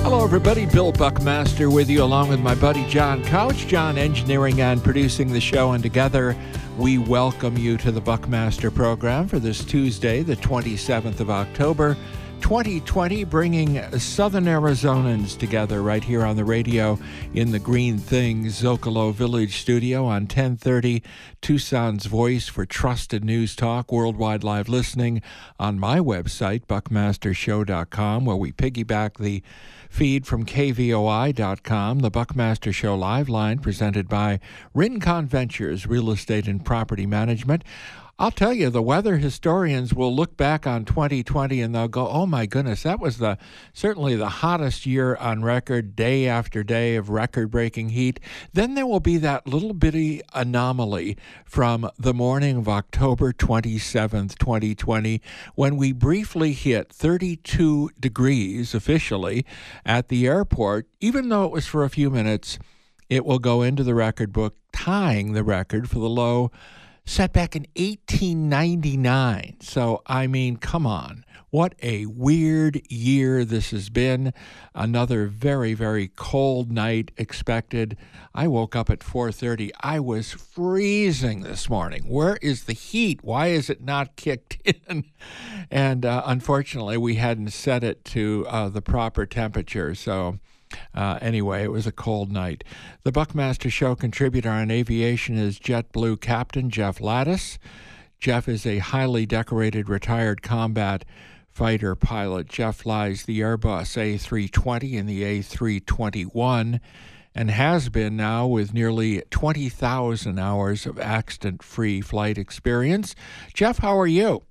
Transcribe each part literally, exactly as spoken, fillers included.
Hello, everybody. Bill Buckmaster with you, along with my buddy John Couch. John engineering and producing the show, and together we welcome you to the Buckmaster program for this Tuesday, the twenty-seventh of October, twenty twenty, bringing Southern Arizonans together right here on the radio in the Green Things Zocalo Village studio on ten thirty, Tucson's voice for trusted news talk, worldwide live listening on my website, buckmaster show dot com, where we piggyback the feed from K V O I dot com, the Buckmaster Show live line presented by Rincon Ventures, Real Estate and Property Management. I'll tell you, the weather historians will look back on twenty twenty and they'll go, oh my goodness, that was the certainly the hottest year on record, day after day of record-breaking heat. Then there will be that little bitty anomaly from the morning of October twenty-seventh, twenty twenty, when we briefly hit thirty-two degrees officially at the airport. Even though it was for a few minutes, it will go into the record book, tying the record for the low set back in eighteen ninety-nine. So, I mean, come on. What a weird year this has been. Another very, very cold night expected. I woke up at four thirty. I was freezing this morning. Where is the heat? Why is it not kicked in? And uh, unfortunately, we hadn't set it to uh, the proper temperature. So, Uh, anyway, it was a cold night. The Buckmaster Show contributor on aviation is JetBlue Captain Jeff Lattis. Jeff is a highly decorated retired combat fighter pilot. Jeff flies the Airbus A three twenty and the A three twenty-one and has been now with nearly twenty thousand hours of accident-free flight experience. Jeff, how are you?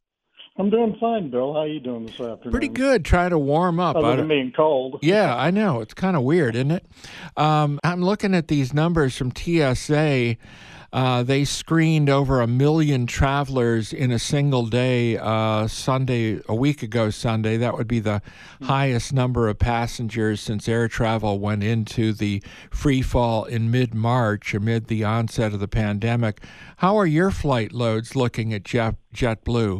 I'm doing fine, Bill. How are you doing this afternoon? Pretty good. Trying to warm up. Other than being cold. Yeah, I know. It's kind of weird, isn't it? Um, I'm looking at these numbers from T S A. Uh, they screened over a million travelers in a single day uh, Sunday, a week ago Sunday. That would be the highest number of passengers since air travel went into the free fall in mid-March amid the onset of the pandemic. How are your flight loads looking at Jet, JetBlue?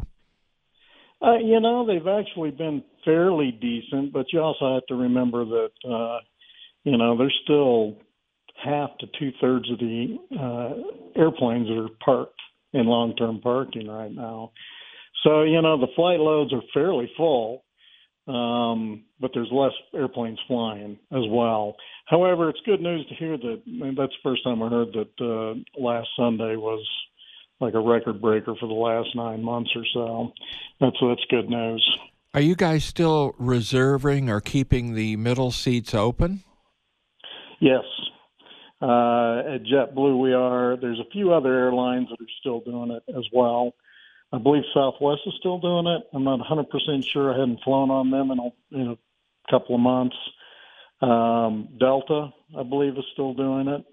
Uh, you know, they've actually been fairly decent, but you also have to remember that, uh, you know, there's still half to two-thirds of the uh, airplanes that are parked in long-term parking right now. So, you know, the flight loads are fairly full, um, but there's less airplanes flying as well. However, it's good news to hear that, and that's the first time I heard that uh, last Sunday was like a record breaker for the last nine months or so. That's that's good news. Are you guys still reserving or keeping the middle seats open? Yes. Uh, at JetBlue we are. There's a few other airlines that are still doing it as well. I believe Southwest is still doing it. I'm not one hundred percent sure. I hadn't flown on them in a, in a couple of months. Um, Delta, I believe, is still doing it.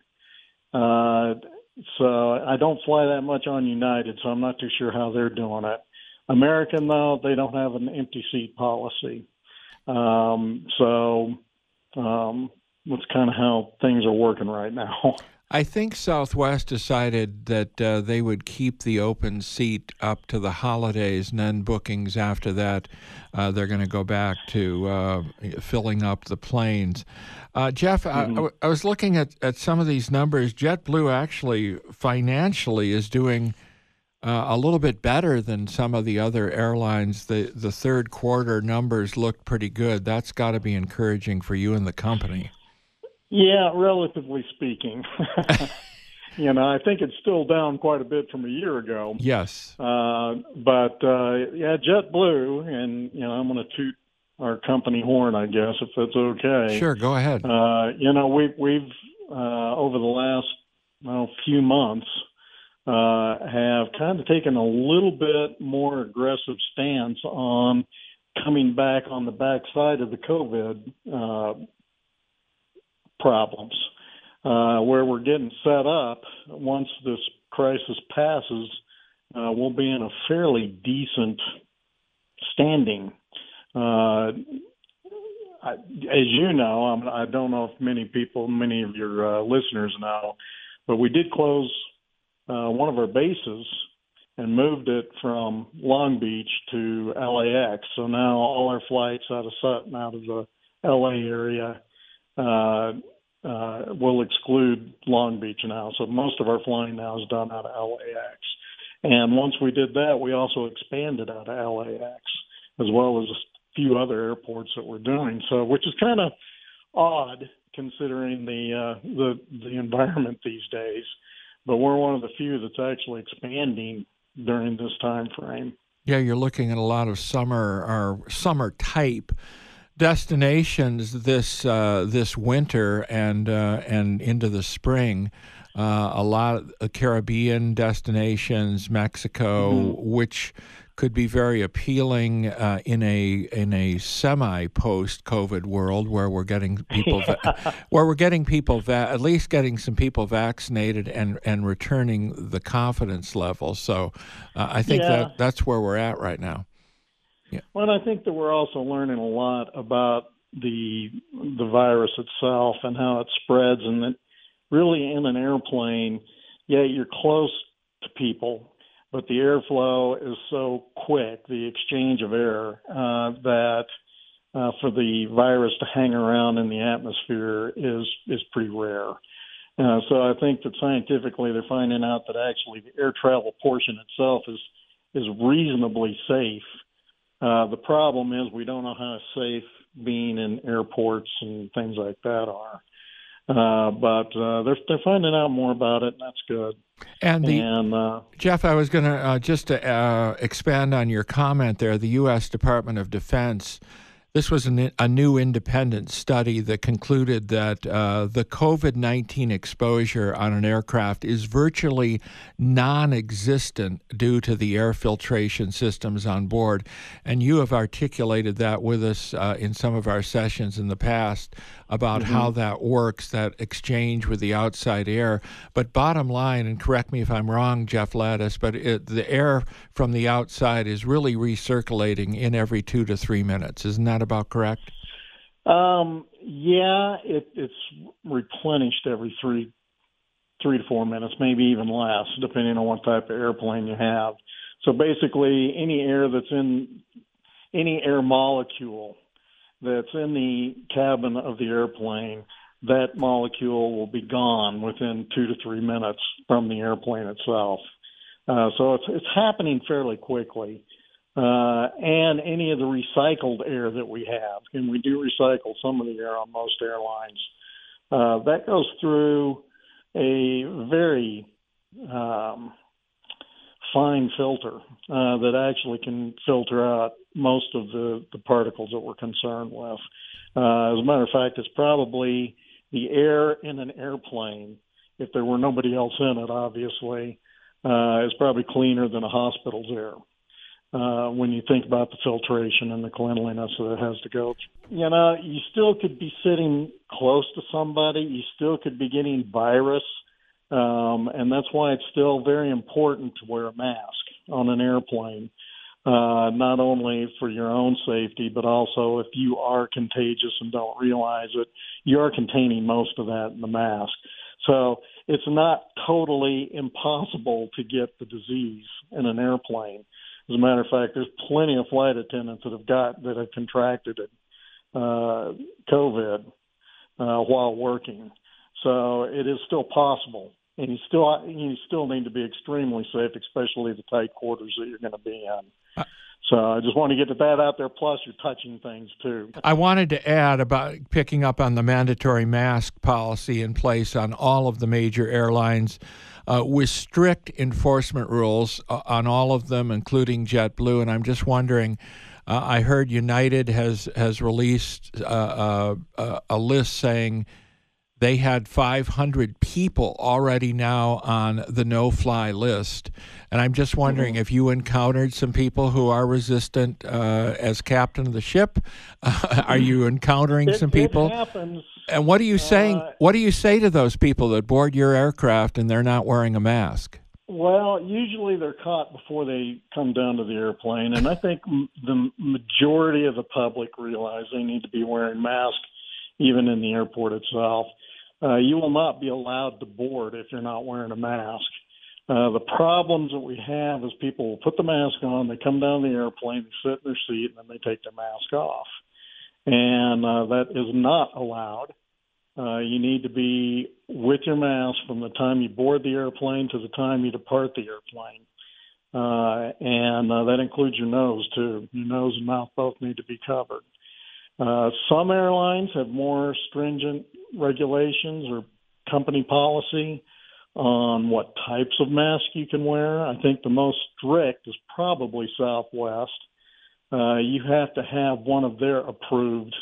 Uh, So I don't fly that much on United, so I'm not too sure how they're doing it. American, though, they don't have an empty seat policy. Um, so um, that's kind of how things are working right now. I think Southwest decided that uh, they would keep the open seat up to the holidays, and then bookings after that, uh, they're going to go back to uh, filling up the planes. Uh, Jeff, mm-hmm. I, I was looking at, at some of these numbers. JetBlue actually financially is doing uh, a little bit better than some of the other airlines. The, the third quarter numbers looked pretty good. That's got to be encouraging for you and the company. Yeah, relatively speaking. You know, I think it's still down quite a bit from a year ago. Yes. Uh, but, uh, yeah, JetBlue, and, you know, I'm going to toot our company horn, I guess, if that's okay. Sure, go ahead. Uh, you know, we, we've, uh, over the last well, few months, uh, have kind of taken a little bit more aggressive stance on coming back on the backside of the COVID uh problems, uh, where we're getting set up. Once this crisis passes, uh, we'll be in a fairly decent standing. Uh, I, as you know, I'm, I don't know if many people, many of your uh, listeners know, but we did close uh, one of our bases and moved it from Long Beach to L A X. So now all our flights out of Sutton, out of the L A area, uh, uh, we'll exclude Long Beach now. So most of our flying now is done out of L A X. And once we did that, we also expanded out of L A X, as well as a few other airports that we're doing. So, which is kind of odd considering the uh, the the environment these days. But we're one of the few that's actually expanding during this time frame. Yeah, you're looking at a lot of summer or summer type destinations this uh, this winter and uh, and into the spring. Uh, a lot of Caribbean destinations, Mexico, mm-hmm. which could be very appealing uh, in a in a semi post COVID world where we're getting people yeah. va- where we're getting people va- at least getting some people vaccinated and, and returning the confidence level. So uh, I think yeah. that that's where we're at right now. Yeah. Well, and I think that we're also learning a lot about the the virus itself and how it spreads, and that really in an airplane, yeah, you're close to people, but the airflow is so quick, the exchange of air, uh, that uh, for the virus to hang around in the atmosphere is is pretty rare. Uh, so I think that scientifically they're finding out that actually the air travel portion itself is is reasonably safe. Uh, the problem is we don't know how safe being in airports and things like that are. Uh, but uh, they're they're finding out more about it, and that's good. And, the, and uh, Jeff, I was going to uh, just to, uh, expand on your comment there. The U S Department of Defense, this was an, a new independent study that concluded that uh, the COVID nineteen exposure on an aircraft is virtually non-existent due to the air filtration systems on board. And you have articulated that with us uh, in some of our sessions in the past about mm-hmm. how that works, that exchange with the outside air. But bottom line, and correct me if I'm wrong, Jeff Lattice, but it, the air from the outside is really recirculating in every two to three minutes. Isn't that about correct? Um, yeah, it, it's replenished every three, three to four minutes, maybe even less, depending on what type of airplane you have. So basically, any air that's in any air molecule that's in the cabin of the airplane, that molecule will be gone within two to three minutes from the airplane itself. Uh, so it's it's happening fairly quickly. Uh, and any of the recycled air that we have, and we do recycle some of the air on most airlines, uh, that goes through a very um, fine filter uh, that actually can filter out most of the, the particles that we're concerned with. Uh, as a matter of fact, it's probably the air in an airplane, if there were nobody else in it, obviously, uh, is probably cleaner than a hospital's air. Uh, when you think about the filtration and the cleanliness that it has to go through. You know, you still could be sitting close to somebody. You still could be getting virus. Um, and that's why it's still very important to wear a mask on an airplane, uh, not only for your own safety, but also if you are contagious and don't realize it, you are containing most of that in the mask. So it's not totally impossible to get the disease in an airplane. As a matter of fact, there's plenty of flight attendants that have got that have contracted it, uh, COVID uh, while working. So it is still possible, and you still you still need to be extremely safe, especially the tight quarters that you're going to be in. Uh, so I just want to get that out there. Plus, you're touching things too. I wanted to add about picking up on the mandatory mask policy in place on all of the major airlines. Uh, with strict enforcement rules uh, on all of them, including JetBlue. And I'm just wondering, uh, I heard United has has released uh, uh, a list saying they had five hundred people already now on the no-fly list. And I'm just wondering mm-hmm. if you encountered some people who are resistant uh, as captain of the ship. Uh, are you encountering it, some people? It happens. And what are you saying? Uh, what do you say to those people that board your aircraft and they're not wearing a mask? Well, usually they're caught before they come down to the airplane, and I think m- the majority of the public realize they need to be wearing masks, even in the airport itself. Uh, you will not be allowed to board if you're not wearing a mask. Uh, the problems that we have is people will put the mask on, they come down the airplane, they sit in their seat, and then they take their mask off. and uh, that is not allowed. Uh, you need to be with your mask from the time you board the airplane to the time you depart the airplane. Uh, and uh, that includes your nose, too. Your nose and mouth both need to be covered. Uh, some airlines have more stringent regulations or company policy on what types of masks you can wear. I think the most strict is probably Southwest. Uh, you have to have one of their approved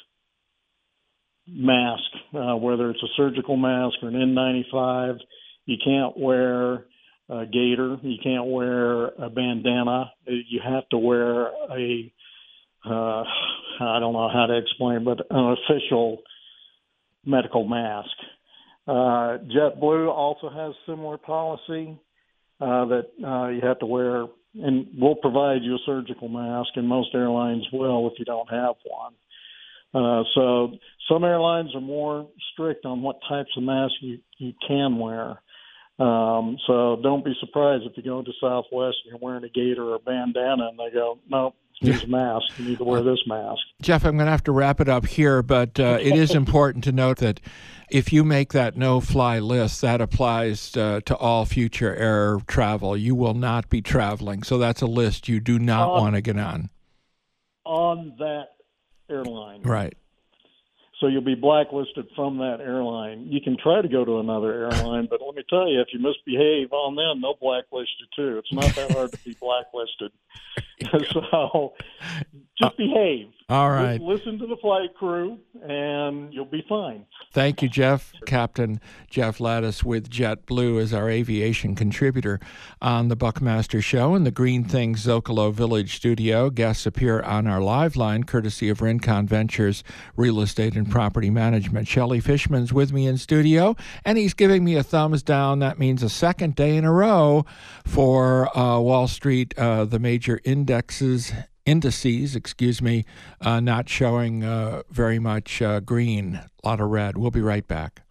mask, uh, whether it's a surgical mask or an N ninety-five. You can't wear a gaiter. You can't wear a bandana. You have to wear a, uh, I don't know how to explain, but an official medical mask. Uh, JetBlue also has similar policy uh, that uh, you have to wear, and we'll provide you a surgical mask, and most airlines will if you don't have one. Uh, so some airlines are more strict on what types of masks you, you can wear. Um, so don't be surprised if you go to Southwest and you're wearing a gaiter or a bandana and they go, no, use a mask. You need to wear this mask. Jeff, I'm going to have to wrap it up here, but uh, it is important to note that if you make that no-fly list, that applies uh, to all future air travel. You will not be traveling. So that's a list you do not on, want to get on. On that airline. Right. So you'll be blacklisted from that airline. You can try to go to another airline, but let me tell you, if you misbehave on them, they'll blacklist you too. It's not that hard to be blacklisted. So just behave. All right. Just listen to the flight crew, and you'll be fine. Thank you, Jeff. Captain Jeff Lattis with JetBlue is our aviation contributor on the Buckmaster Show in the Green Things Zocalo Village studio. Guests appear on our live line, courtesy of Rincon Ventures Real Estate and Property Management. Shelley Fishman's with me in studio, and he's giving me a thumbs down. That means a second day in a row for uh, Wall Street, uh, the major indexes indices, excuse me, uh, not showing uh, very much uh, green, a lot of red. We'll be right back.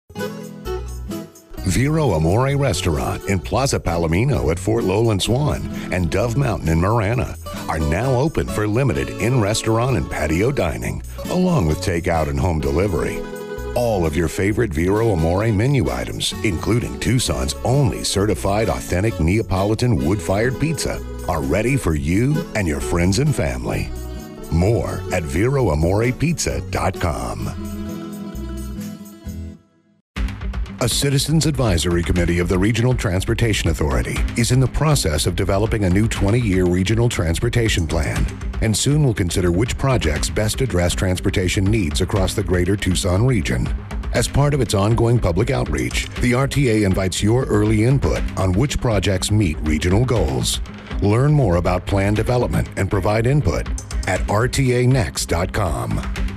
Vero Amore Restaurant in Plaza Palomino at Fort Lowland Swan and Dove Mountain in Marana are now open for limited in-restaurant and patio dining, along with takeout and home delivery. All of your favorite Vero Amore menu items, including Tucson's only certified authentic Neapolitan wood-fired pizza, are ready for you and your friends and family. More at vero amore pizza dot com. A Citizens Advisory Committee of the Regional Transportation Authority is in the process of developing a new twenty-year regional transportation plan, and soon will consider which projects best address transportation needs across the greater Tucson region. As part of its ongoing public outreach, the R T A invites your early input on which projects meet regional goals. Learn more about plan development and provide input at r t a next dot com.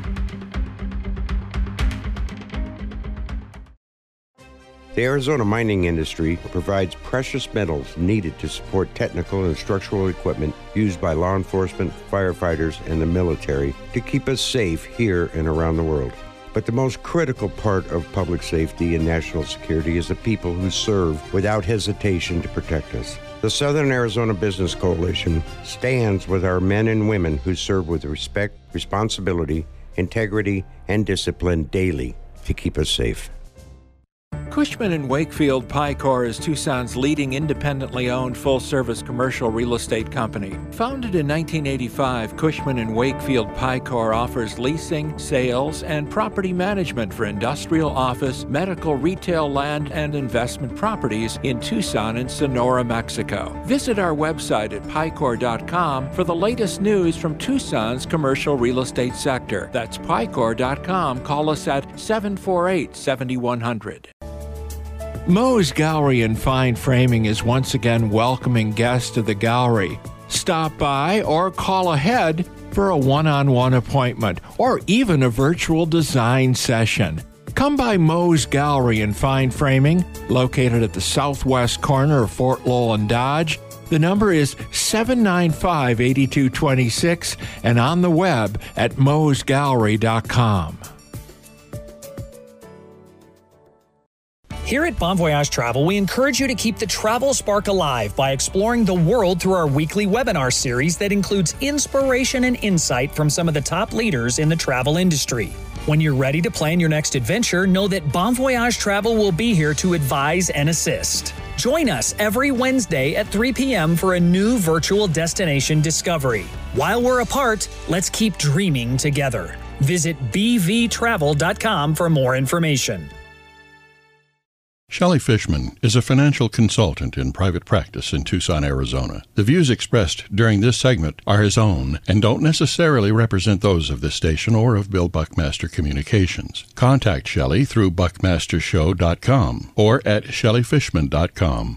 The Arizona mining industry provides precious metals needed to support technical and structural equipment used by law enforcement, firefighters, and the military to keep us safe here and around the world. But the most critical part of public safety and national security is the people who serve without hesitation to protect us. The Southern Arizona Business Coalition stands with our men and women who serve with respect, responsibility, integrity, and discipline daily to keep us safe. Cushman and Wakefield Picor is Tucson's leading independently owned full-service commercial real estate company. Founded in nineteen eighty-five, Cushman and Wakefield Picor offers leasing, sales, and property management for industrial, office, medical, retail, land, and investment properties in Tucson and Sonora, Mexico. Visit our website at picor dot com for the latest news from Tucson's commercial real estate sector. That's picor dot com. Call us at seven four eight, seven one zero zero. Moe's Gallery and Fine Framing is once again welcoming guests to the gallery. Stop by or call ahead for a one-on-one appointment or even a virtual design session. Come by Moe's Gallery and Fine Framing, located at the southwest corner of Fort Lowell and Dodge. The number is seven nine five, eight two two six and on the web at moes gallery dot com. Here at Bon Voyage Travel, we encourage you to keep the travel spark alive by exploring the world through our weekly webinar series that includes inspiration and insight from some of the top leaders in the travel industry. When you're ready to plan your next adventure, know that Bon Voyage Travel will be here to advise and assist. Join us every Wednesday at three p.m. for a new virtual destination discovery. While we're apart, let's keep dreaming together. Visit b v travel dot com for more information. Shelley Fishman is a financial consultant in private practice in Tucson, Arizona. The views expressed during this segment are his own and don't necessarily represent those of this station or of Bill Buckmaster Communications. Contact Shelley through buckmaster show dot com or at shelley fishman dot com.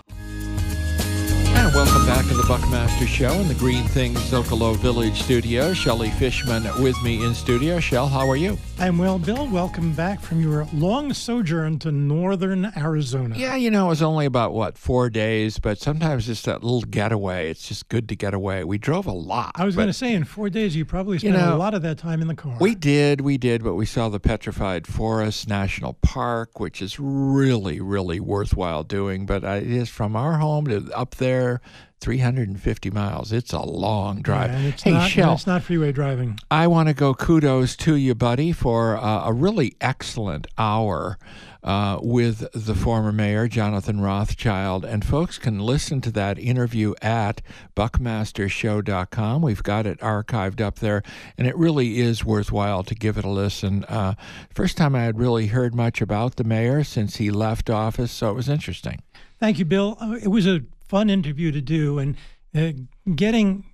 And welcome back to the Buckmaster Show in the Green Things Zocalo Village studio. Shelley Fishman with me in studio. Shell, how are you? I'm well, Bill. Welcome back from your long sojourn to northern Arizona. Yeah, you know, it was only about, what, four days, but sometimes it's that little getaway. It's just good to get away. We drove a lot. I was going to say, in four days, you probably spent you know, a lot of that time in the car. We did, we did, but we saw the Petrified Forest National Park, which is really, really worthwhile doing. But it is from our home to up there, three hundred fifty miles. It's a long drive. Yeah, and it's hey, not, Shell, and it's not freeway driving. I want to go kudos to you, buddy, for uh, a really excellent hour uh, with the former mayor, Jonathan Rothschild. And folks can listen to that interview at buckmaster show dot com. We've got it archived up there, and it really is worthwhile to give it a listen. Uh, first time I had really heard much about the mayor since he left office, so it was interesting. Thank you, Bill. Uh, it was a fun interview to do, and uh, getting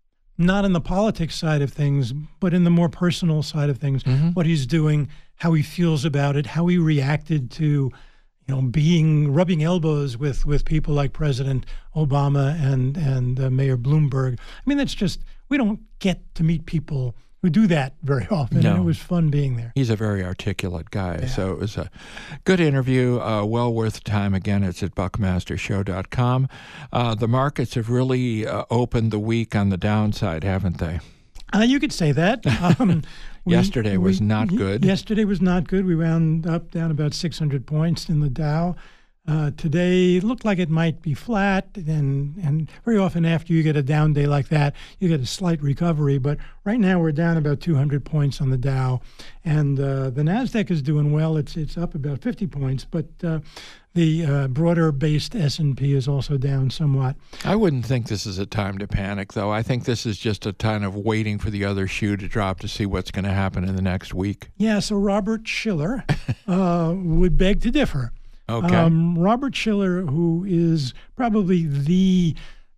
not in the politics side of things, but in the more personal side of things, mm-hmm. what he's doing, how he feels about it, how he reacted to, you know, being rubbing elbows with, with people like President Obama and and uh, Mayor Bloomberg. I mean, that's just, we don't get to meet people who do that very often. No. And it was fun being there. He's a very articulate guy. Yeah. So it was a good interview, uh, well worth the time. Again, it's at buckmaster show dot com. Uh, the markets have really uh, opened the week on the downside, haven't they? Uh, you could say that. Um, we, yesterday was we, not good. Yesterday was not good. We wound up down about six hundred points in the Dow. Uh, today looked like it might be flat, and and very often after you get a down day like that, you get a slight recovery. But right now we're down about two hundred points on the Dow, and uh, the Nasdaq is doing well. It's it's up about fifty points, but uh, the uh, broader-based S and P is also down somewhat. I wouldn't think this is a time to panic, though. I think this is just a time of waiting for the other shoe to drop to see what's going to happen in the next week. Yeah. So Robert Shiller uh, would beg to differ. Okay. Um, Robert Shiller, who is probably the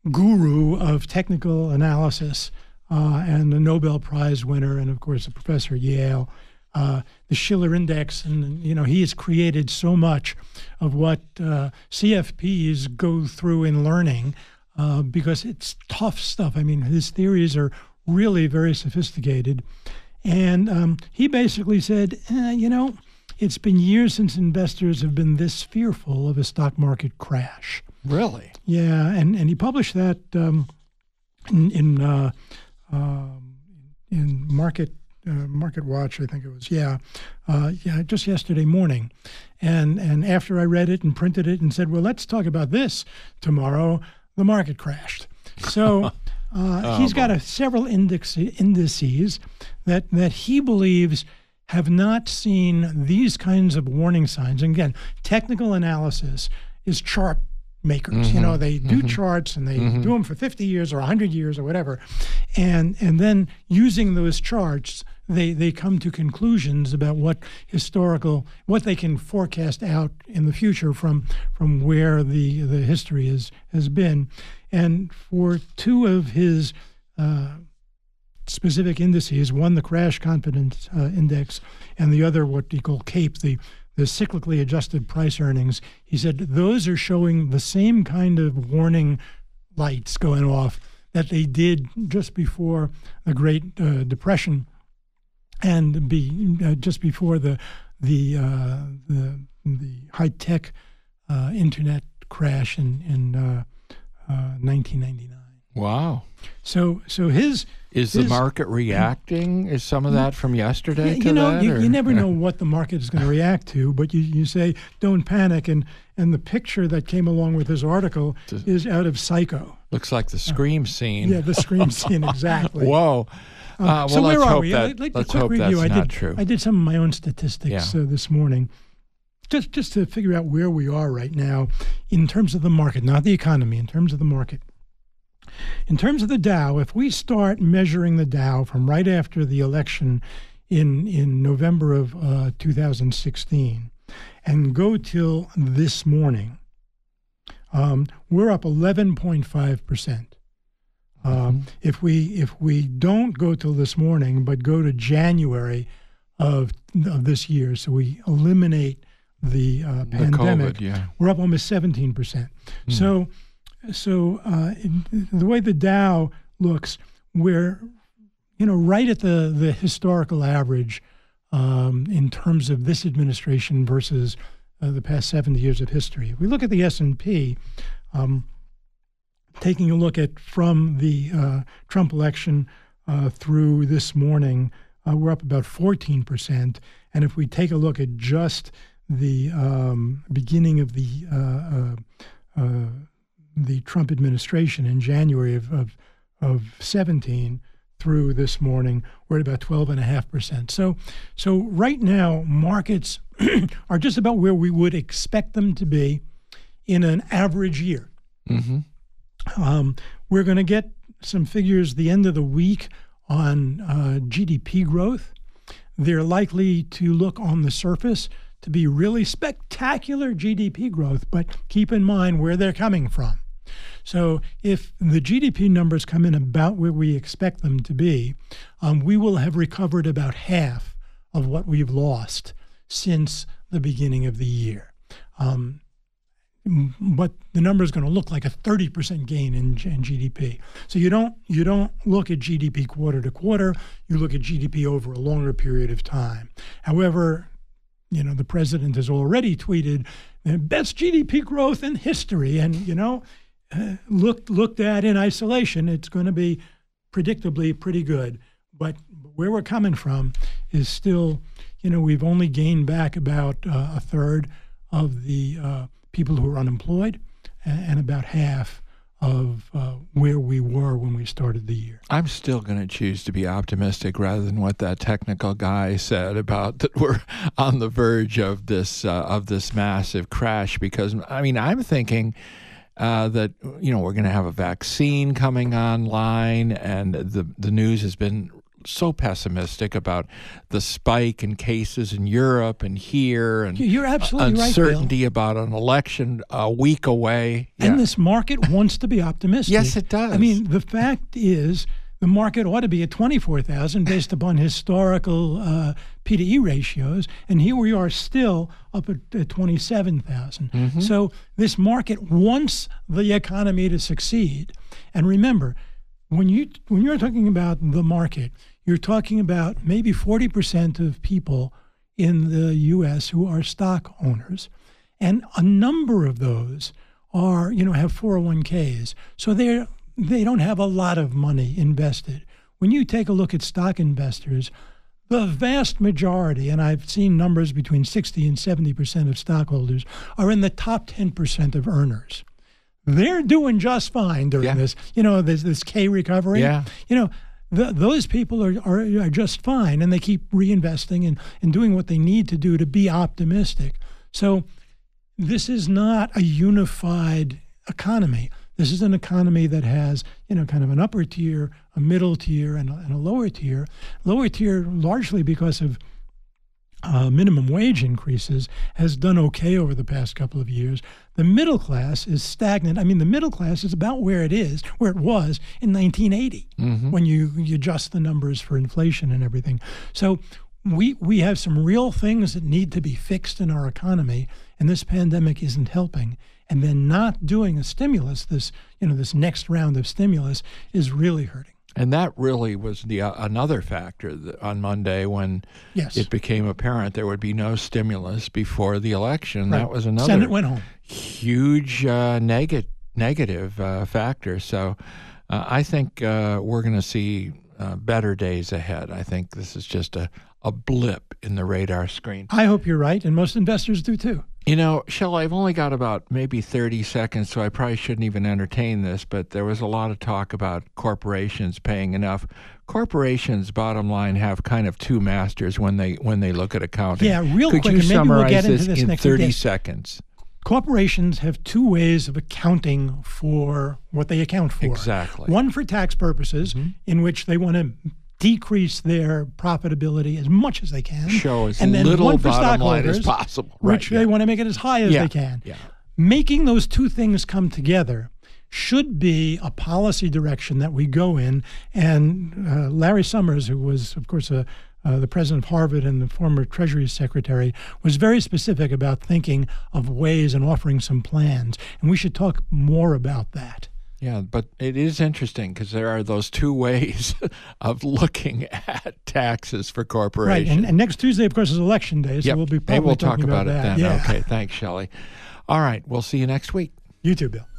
guru of technical analysis uh, and a Nobel Prize winner, and of course a professor at Yale, uh, the Shiller Index, and you know he has created so much of what uh, C F Ps go through in learning uh, because it's tough stuff. I mean, his theories are really very sophisticated, and um, he basically said, eh, you know. It's been years since investors have been this fearful of a stock market crash. Really? Yeah, and, and he published that um, in in, uh, uh, in Market uh, Market Watch, I think it was. Yeah, uh, yeah, just yesterday morning. And and after I read it and printed it and said, well, let's talk about this tomorrow, the market crashed. So uh, oh, he's got a, several index, indices that that he believes have not seen these kinds of warning signs. And again, technical analysis is chart makers. Mm-hmm. You know, they do mm-hmm. charts and they mm-hmm. do them for fifty years or one hundred years or whatever. And and then using those charts, they, they come to conclusions about what historical, what they can forecast out in the future from from where the, the history is, has been. And for two of his uh, specific indices, one the crash confidence uh, index and the other what he called CAPE, the, the cyclically adjusted price earnings. He said those are showing the same kind of warning lights going off that they did just before the Great uh, Depression and be uh, just before the the uh, the, the high-tech uh, internet crash in, in uh, uh, nineteen ninety-nine. Wow. So so his is his, the market reacting? Is some of that from yesterday? You, to you know, that, you, or? you never know what the market is going to react to, but you, you say don't panic, and and the picture that came along with this article is out of Psycho. Looks like the Scream uh, scene. Yeah, the Scream scene, exactly. Whoa. Uh, well, so where let's are hope we? That, like, let's a quick hope review. that's I not did, true. I did some of my own statistics yeah. uh, this morning, just just to figure out where we are right now in terms of the market, not the economy, in terms of the market. In terms of the Dow, if we start measuring the Dow from right after the election in in November of uh, two thousand sixteen and go till this morning, um, we're up eleven point five percent. Um, mm-hmm. If we if we don't go till this morning, but go to January of of this year, so we eliminate the uh, the pandemic, COVID, yeah. we're up almost seventeen percent. Mm. So. So uh, in, the way the Dow looks, we're, you know, right at the, the historical average um, in terms of this administration versus uh, the past seventy years of history. If we look at the S and P, um, taking a look at from the uh, Trump election uh, through this morning, uh, we're up about fourteen percent. And if we take a look at just the um, beginning of the uh, uh, uh, the Trump administration in January of, of, of seventeen through this morning, we're at about twelve point five percent. So, so right now, markets are just about where we would expect them to be in an average year. Mm-hmm. Um, we're going to get some figures the end of the week on uh, G D P growth. They're likely to look on the surface to be really spectacular G D P growth, but keep in mind where they're coming from. So if the G D P numbers come in about where we expect them to be, um, we will have recovered about half of what we've lost since the beginning of the year. Um, but the number is going to look like a thirty percent gain in, in G D P. So you don't you don't look at G D P quarter to quarter. You look at G D P over a longer period of time. However, you know, the president has already tweeted the best G D P growth in history, and you know. Uh, looked looked at in isolation, it's going to be predictably pretty good. But where we're coming from is still, you know, we've only gained back about uh, a third of the uh, people who are unemployed, and, and about half of uh, where we were when we started the year. I'm still going to choose to be optimistic rather than what that technical guy said about that we're on the verge of this uh, of this massive crash. Because I mean, I'm thinking. Uh, that, you know, we're going to have a vaccine coming online, and the the news has been so pessimistic about the spike in cases in Europe and here, and you're absolutely uncertainty right, Bill. about an election a week away. Yeah. And this market wants to be optimistic. Yes, it does. I mean, the fact is the market ought to be at twenty-four thousand based upon historical uh, P to E ratios, and here we are still up at, at twenty-seven thousand. Mm-hmm. So this market wants the economy to succeed. And remember, when you when you're talking about the market, you're talking about maybe forty percent of people in the U S who are stock owners, and a number of those are, you know, have four oh one k's. So they're they don't have a lot of money invested. When you take a look at stock investors, the vast majority, and I've seen numbers between sixty and seventy percent of stockholders, are in the top ten percent of earners. They're doing just fine during yeah. this, you know, this, this K recovery. Yeah. You know, the, those people are, are, are just fine, and they keep reinvesting and, and doing what they need to do to be optimistic. So this is not a unified economy. This is an economy that has, you know, kind of an upper tier, a middle tier, and a, and a lower tier. Lower tier, largely because of uh, minimum wage increases, has done okay over the past couple of years. The middle class is stagnant. I mean, the middle class is about where it is, where it was in nineteen eighty, mm-hmm. when you, you adjust the numbers for inflation and everything. So we we have some real things that need to be fixed in our economy, and this pandemic isn't helping. And then not doing a stimulus, this you know this next round of stimulus, is really hurting. And that really was the uh, another factor that on Monday when yes. it became apparent there would be no stimulus before the election. Right. That was another Senate went home. huge uh, neg- negative uh, factor. So uh, I think uh, we're going to see uh, better days ahead. I think this is just a, a blip in the radar screen. I hope you're right, and most investors do too. You know, Shell, I've only got about maybe thirty seconds, so I probably shouldn't even entertain this, but there was a lot of talk about corporations paying enough. Corporations, bottom line, have kind of two masters when they when they look at accounting. Yeah, real Could quick, you and maybe we'll summarize get into this this in next thirty week. seconds? Corporations have two ways of accounting for what they account for. Exactly. One for tax purposes, mm-hmm. in which they want to decrease their profitability as much as they can. Show as and then little one for bottom line stockholders, as possible. Which right, they yeah. want to make it as high as yeah. they can. Yeah. Making those two things come together should be a policy direction that we go in. And uh, Larry Summers, who was, of course, a Uh, the president of Harvard and the former Treasury Secretary, was very specific about thinking of ways and offering some plans. And we should talk more about that. Yeah, but it is interesting because there are those two ways of looking at taxes for corporations. Right, and, and next Tuesday, of course, is Election Day, so yep. we'll be probably Maybe we'll talking talk about, about, it that. then. Yeah. Okay, thanks, Shelley. All right, we'll see you next week. You too, Bill.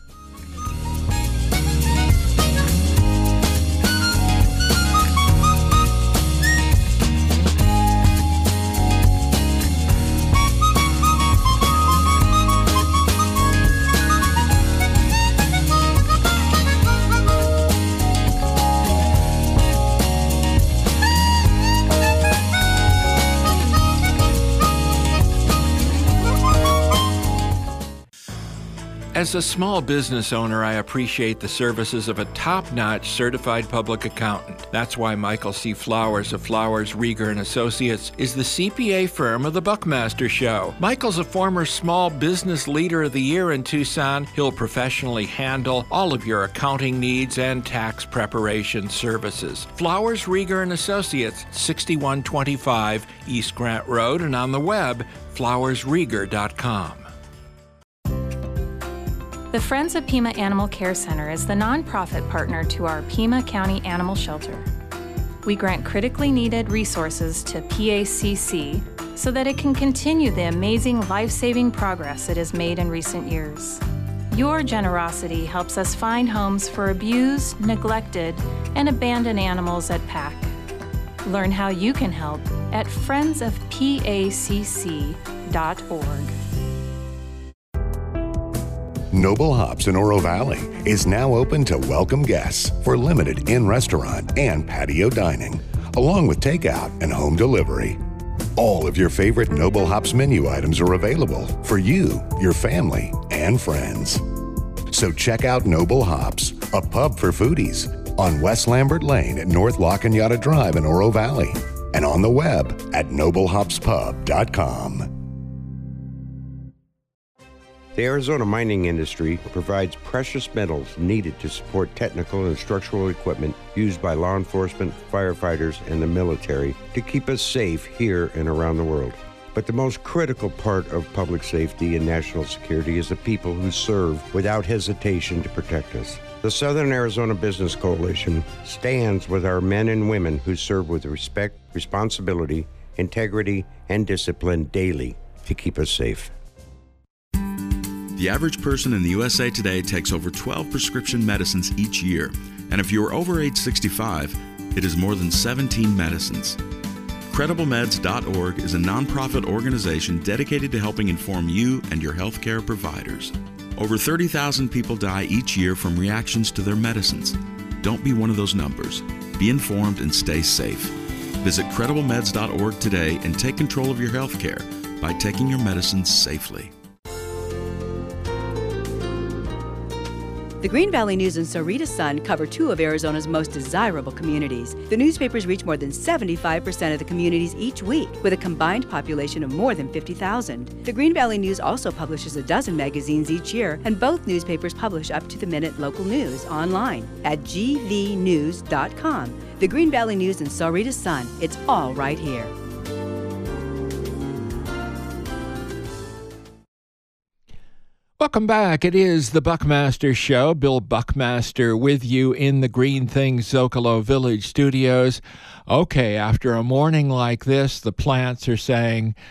As a small business owner, I appreciate the services of a top-notch certified public accountant. That's why Michael C. Flowers of Flowers, Rieger and Associates is the C P A firm of the Buckmaster Show. Michael's a former Small Business Leader of the Year in Tucson. He'll professionally handle all of your accounting needs and tax preparation services. Flowers, Rieger and Associates, sixty-one twenty-five East Grant Road, and on the web, flowers rieger dot com. The Friends of Pima Animal Care Center is the nonprofit partner to our Pima County Animal Shelter. We grant critically needed resources to P A C C so that it can continue the amazing life-saving progress it has made in recent years. Your generosity helps us find homes for abused, neglected, and abandoned animals at P A C. Learn how you can help at friends of P A C C dot org. Noble Hops in Oro Valley is now open to welcome guests for limited in-restaurant and patio dining, along with takeout and home delivery. All of your favorite Noble Hops menu items are available for you, your family, and friends. So check out Noble Hops, a pub for foodies, on West Lambert Lane at North La Cañada Drive in Oro Valley, and on the web at noble hops pub dot com. The Arizona mining industry provides precious metals needed to support technical and structural equipment used by law enforcement, firefighters, and the military to keep us safe here and around the world. But the most critical part of public safety and national security is the people who serve without hesitation to protect us. The Southern Arizona Business Coalition stands with our men and women who serve with respect, responsibility, integrity, and discipline daily to keep us safe. The average person in the U S A today takes over twelve prescription medicines each year, and if you are over age sixty-five, it is more than seventeen medicines. Credible Meds dot org is a nonprofit organization dedicated to helping inform you and your healthcare providers. Over thirty thousand people die each year from reactions to their medicines. Don't be one of those numbers. Be informed and stay safe. Visit Credible Meds dot org today and take control of your healthcare by taking your medicines safely. The Green Valley News and Sahuarita Sun cover two of Arizona's most desirable communities. The newspapers reach more than seventy-five percent of the communities each week, with a combined population of more than fifty thousand. The Green Valley News also publishes a dozen magazines each year, and both newspapers publish up-to-the-minute local news online at g v news dot com. The Green Valley News and Sahuarita Sun, it's all right here. Welcome back. It is the Buckmaster Show. Bill Buckmaster with you in the Green Things Zocalo Village studios. Okay, after a morning like this, the plants are saying,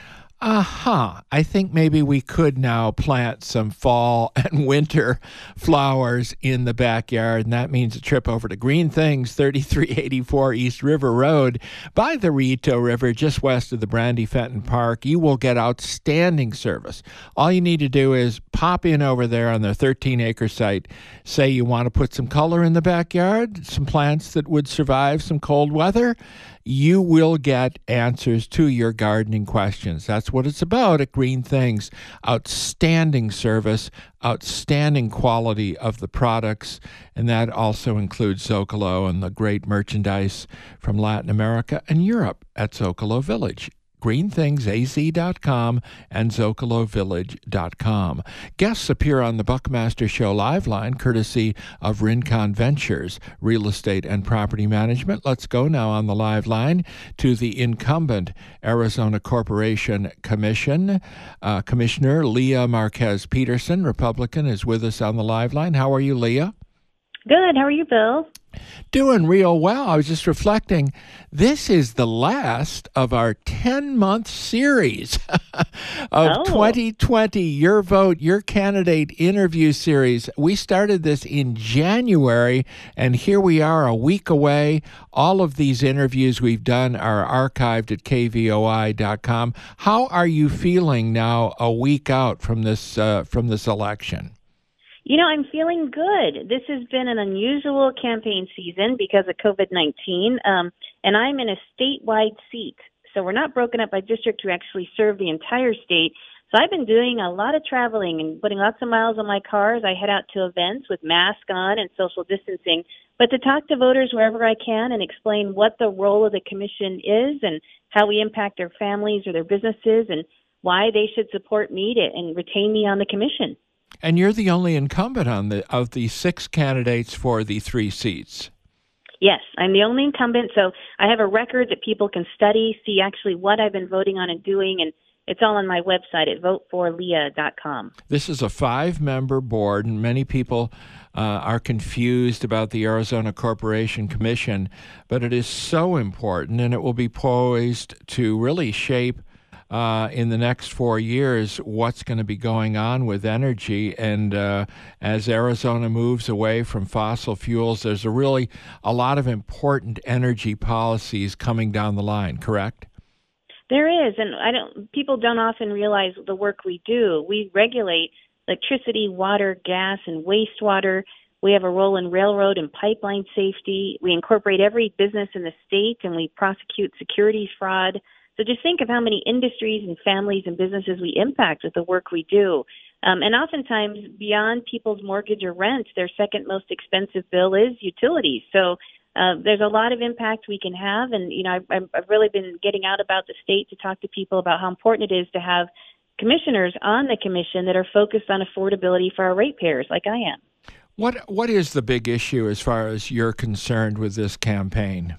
Uh-huh. I think maybe we could now plant some fall and winter flowers in the backyard, and that means a trip over to Green Things, thirty-three eighty-four East River Road by the Rito River, just west of the Brandy Fenton Park. You will get outstanding service. All you need to do is pop in over there on their thirteen-acre site, say you want to put some color in the backyard, some plants that would survive some cold weather. You will get answers to your gardening questions. That's what it's about at Green Things. Outstanding service, outstanding quality of the products, and that also includes Zocalo and the great merchandise from Latin America and Europe at Zocalo Village. green things a z dot com and zocalo village dot com. Guests appear on the Buckmaster Show live line, courtesy of Rincon Ventures, Real Estate and Property Management. Let's go now on the live line to the incumbent Arizona Corporation Commission. Uh, Commissioner Leah Marquez Peterson, Republican, is with us on the live line. How are you, Leah? Good. How are you, Bill? Doing real well. I was just reflecting, this is the last of our ten-month series of oh. twenty twenty, Your Vote, Your Candidate interview series. We started this in January, and here we are a week away. All of these interviews we've done are archived at k v o i dot com. How are you feeling now a week out from this uh, from this election? You know, I'm feeling good. This has been an unusual campaign season because of COVID nineteen, um, and I'm in a statewide seat. So we're not broken up by district. We actually serve the entire state. So I've been doing a lot of traveling and putting lots of miles on my car as I head out to events with mask on and social distancing, but to talk to voters wherever I can and explain what the role of the commission is and how we impact their families or their businesses and why they should support me to, and retain me on the commission. And you're the only incumbent on the of the six candidates for the three seats. Yes, I'm the only incumbent, so I have a record that people can study, see actually what I've been voting on and doing, and it's all on my website at vote for leah dot com. This is a five-member board, and many people uh, are confused about the Arizona Corporation Commission, but it is so important, and it will be poised to really shape Uh, in the next four years, what's going to be going on with energy. And uh, as Arizona moves away from fossil fuels, there's a really a lot of important energy policies coming down the line, correct? There is, and I don't. People don't often realize the work we do. We regulate electricity, water, gas, and wastewater. We have a role in railroad and pipeline safety. We incorporate every business in the state, and we prosecute securities fraud. So just think of how many industries and families and businesses we impact with the work we do. Um, and oftentimes, beyond people's mortgage or rent, their second most expensive bill is utilities. So uh, there's a lot of impact we can have. And, you know, I've, I've really been getting out about the state to talk to people about how important it is to have commissioners on the commission that are focused on affordability for our ratepayers, like I am. What What is the big issue as far as you're concerned with this campaign?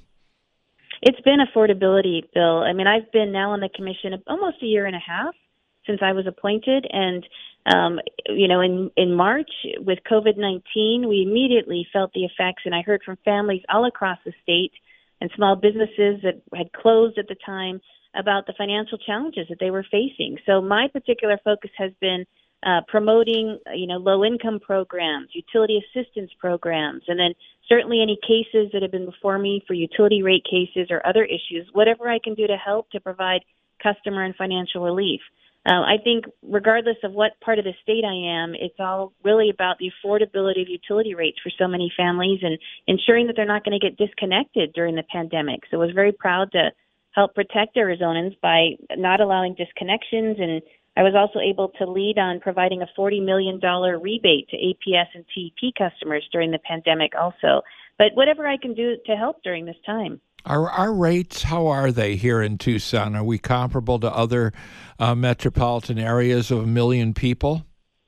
It's been affordability, Bill. I mean, I've been now on the commission almost a year and a half since I was appointed. And, um, you know, in, in March with COVID nineteen, we immediately felt the effects. And I heard from families all across the state and small businesses that had closed at the time about the financial challenges that they were facing. So my particular focus has been uh, promoting, you know, low-income programs, utility assistance programs, and then certainly any cases that have been before me for utility rate cases or other issues, whatever I can do to help to provide customer and financial relief. Uh, I think regardless of what part of the state I am, it's all really about the affordability of utility rates for so many families and ensuring that they're not going to get disconnected during the pandemic. So I was very proud to help protect Arizonans by not allowing disconnections, and I was also able to lead on providing a forty million dollars rebate to A P S and T E P customers during the pandemic also. But whatever I can do to help during this time. Are our rates, how are they here in Tucson? Are we comparable to other uh, metropolitan areas of a million people?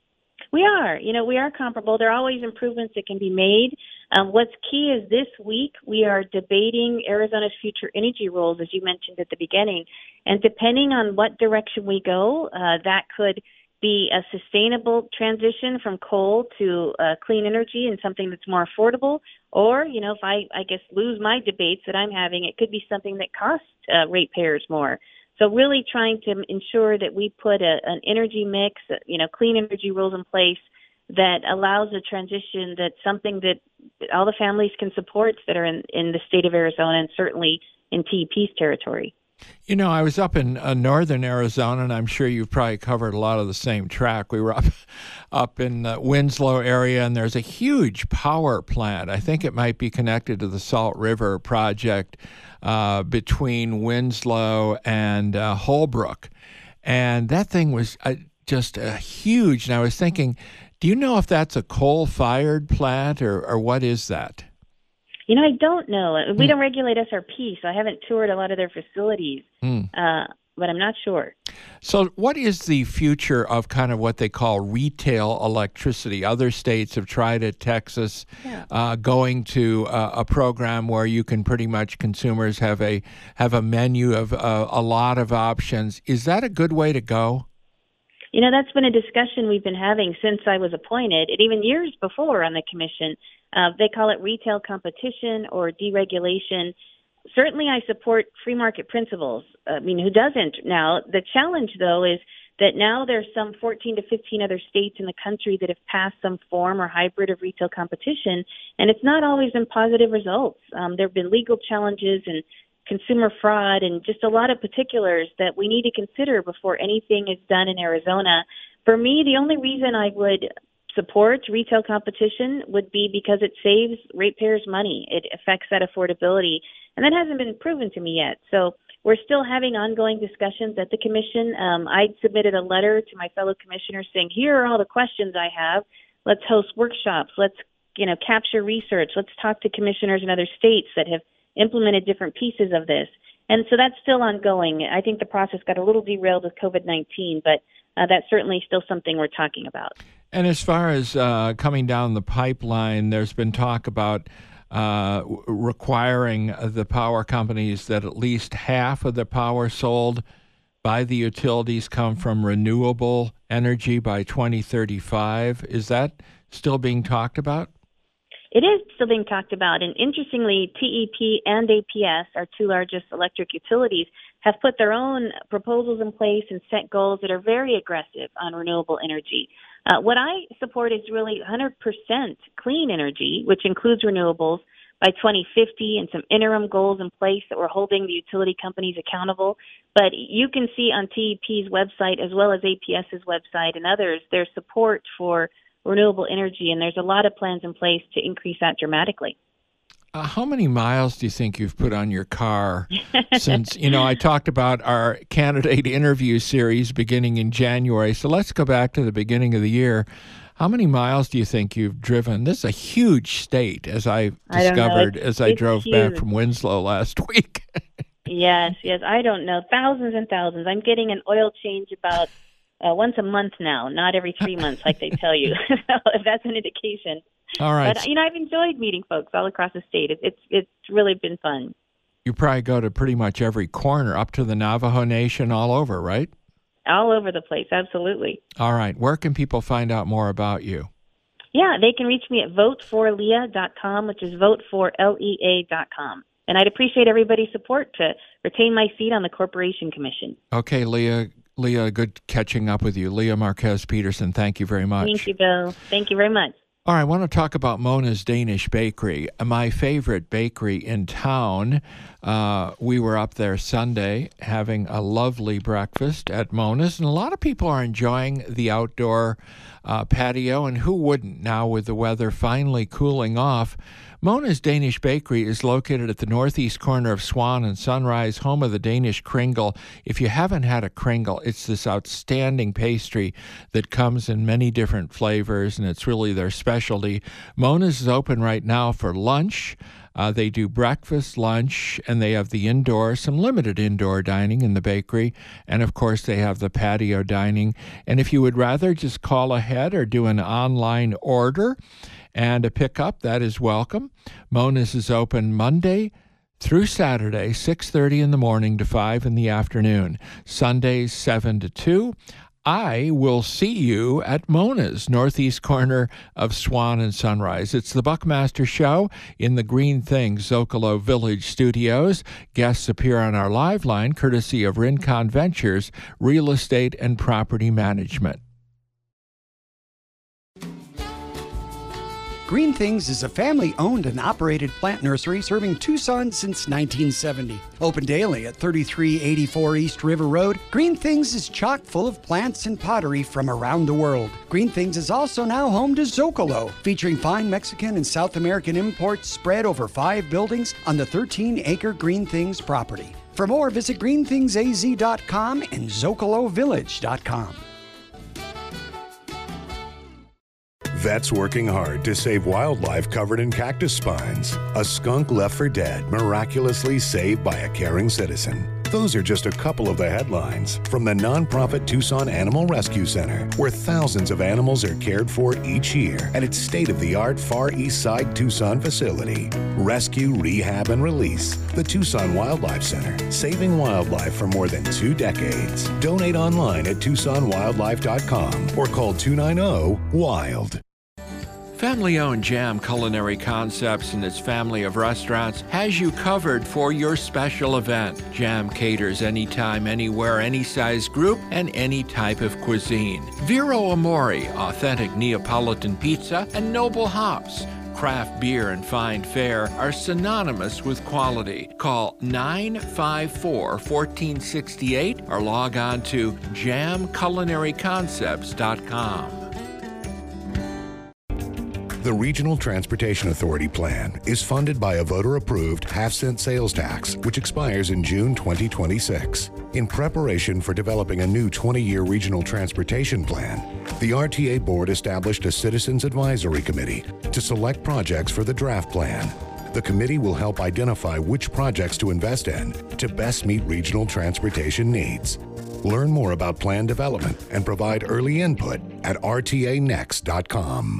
We are. You know, we are comparable. There are always improvements that can be made. Um, what's key is this week we are debating Arizona's future energy rules, as you mentioned at the beginning. And depending on what direction we go, uh, that could be a sustainable transition from coal to uh, clean energy and something that's more affordable. Or, you know, if I, I guess, lose my debates that I'm having, it could be something that costs uh, ratepayers more. So really trying to ensure that we put a, an energy mix, you know, clean energy rules in place that allows a transition that's something that all the families can support that are in, in the state of Arizona and certainly in T E P's territory. You know, I was up in uh, northern Arizona, and I'm sure you've probably covered a lot of the same track. We were up up in the Winslow area, and there's a huge power plant. I think it might be connected to the Salt River project uh, between Winslow and uh, Holbrook. And that thing was uh, just a huge, and I was thinking, do you know if that's a coal-fired plant, or, or what is that? You know, I don't know. We Hmm. don't regulate S R P, so I haven't toured a lot of their facilities, Hmm. uh, but I'm not sure. So what is the future of kind of what they call retail electricity? Other states have tried it, Texas, Yeah. uh, going to uh, a program where you can pretty much, consumers have a have a menu of uh, a lot of options. Is that a good way to go? You know, that's been a discussion we've been having since I was appointed, and even years before on the commission. Uh, they call it retail competition or deregulation. Certainly, I support free market principles. I mean, who doesn't now? The challenge, though, is that now there's some fourteen to fifteen other states in the country that have passed some form or hybrid of retail competition, and it's not always been positive results. Um, there have been legal challenges and consumer fraud and just a lot of particulars that we need to consider before anything is done in Arizona. For me, the only reason I would support retail competition would be because it saves ratepayers money. It affects that affordability, and that hasn't been proven to me yet. So we're still having ongoing discussions at the commission. Um, I submitted a letter to my fellow commissioners saying, here are all the questions I have. Let's host workshops. Let's, you know, capture research. Let's talk to commissioners in other states that have implemented different pieces of this. And so that's still ongoing. I think the process got a little derailed with COVID nineteen, but uh, that's certainly still something we're talking about. And as far as uh, coming down the pipeline, there's been talk about uh, w- requiring the power companies that at least half of the power sold by the utilities come from renewable energy by twenty thirty-five. Is that still being talked about? It is still being talked about, and interestingly, T E P and A P S, our two largest electric utilities, have put their own proposals in place and set goals that are very aggressive on renewable energy. Uh, what I support is really one hundred percent clean energy, which includes renewables, by twenty fifty, and some interim goals in place that we're holding the utility companies accountable. But you can see on T E P's website, as well as APS's website and others, their support for renewable energy, and there's a lot of plans in place to increase that dramatically. Uh, how many miles do you think you've put on your car since, you know, I talked about our candidate interview series beginning in January. So let's go back to the beginning of the year. How many miles do you think you've driven? This is a huge state, as I discovered I as I drove huge. back from Winslow last week. Yes, yes. I don't know. Thousands and thousands. I'm getting an oil change about uh, once a month now, not every three months like they tell you. If that's an indication. All right. But, you know, I've enjoyed meeting folks all across the state. It, it's it's really been fun. You probably go to pretty much every corner, up to the Navajo Nation, all over, right? All over the place, absolutely. All right. Where can people find out more about you? Yeah, they can reach me at vote for lea dot com, which is vote for lea dot com. And I'd appreciate everybody's support to retain my seat on the Corporation Commission. Okay, Leah. Leah, good catching up with you. Leah Marquez Peterson, thank you very much. Thank you, Bill. Thank you very much. All right, I want to talk about Mona's Danish Bakery, my favorite bakery in town. Uh, we were up there Sunday having a lovely breakfast at Mona's, and a lot of people are enjoying the outdoor uh, patio, and who wouldn't now with the weather finally cooling off? Mona's Danish Bakery is located at the northeast corner of Swan and Sunrise, home of the Danish Kringle. If you haven't had a Kringle, it's this outstanding pastry that comes in many different flavors, and it's really their specialty. Mona's is open right now for lunch. Uh, they do breakfast, lunch, and they have the indoor, some limited indoor dining in the bakery. And, of course, they have the patio dining. And if you would rather just call ahead or do an online order and a pickup, that is welcome. Mona's is open Monday through Saturday, six thirty in the morning to five in the afternoon. Sundays, seven to two. I will see you at Mona's, northeast corner of Swan and Sunrise. It's the Buckmaster Show in the Green Things Zocalo Village studios. Guests appear on our live line, courtesy of Rincon Ventures, Real Estate and Property Management. Green Things is a family-owned and operated plant nursery serving Tucson since nineteen seventy. Open daily at thirty-three eighty-four East River Road, Green Things is chock full of plants and pottery from around the world. Green Things is also now home to Zocalo, featuring fine Mexican and South American imports spread over five buildings on the thirteen acre Green Things property. For more, visit green things a z dot com and zocalo village dot com. Vets working hard to save wildlife covered in cactus spines. A skunk left for dead, miraculously saved by a caring citizen. Those are just a couple of the headlines from the nonprofit Tucson Animal Rescue Center, where thousands of animals are cared for each year at its state-of-the-art Far East Side Tucson facility. Rescue, rehab, and release. The Tucson Wildlife Center, saving wildlife for more than two decades. Donate online at tucson wildlife dot com or call two nine zero WILD. Family-owned Jam Culinary Concepts and its family of restaurants has you covered for your special event. Jam caters anytime, anywhere, any size group, and any type of cuisine. Vero Amore, authentic Neapolitan pizza, and Noble Hops. Craft beer and fine fare are synonymous with quality. Call nine five four, one four six eight or log on to jam culinary concepts dot com. The Regional Transportation Authority plan is funded by a voter-approved half-cent sales tax, which expires in June twenty twenty-six. In preparation for developing a new twenty-year regional transportation plan, the R T A Board established a Citizens Advisory Committee to select projects for the draft plan. The committee will help identify which projects to invest in to best meet regional transportation needs. Learn more about plan development and provide early input at r t a next dot com.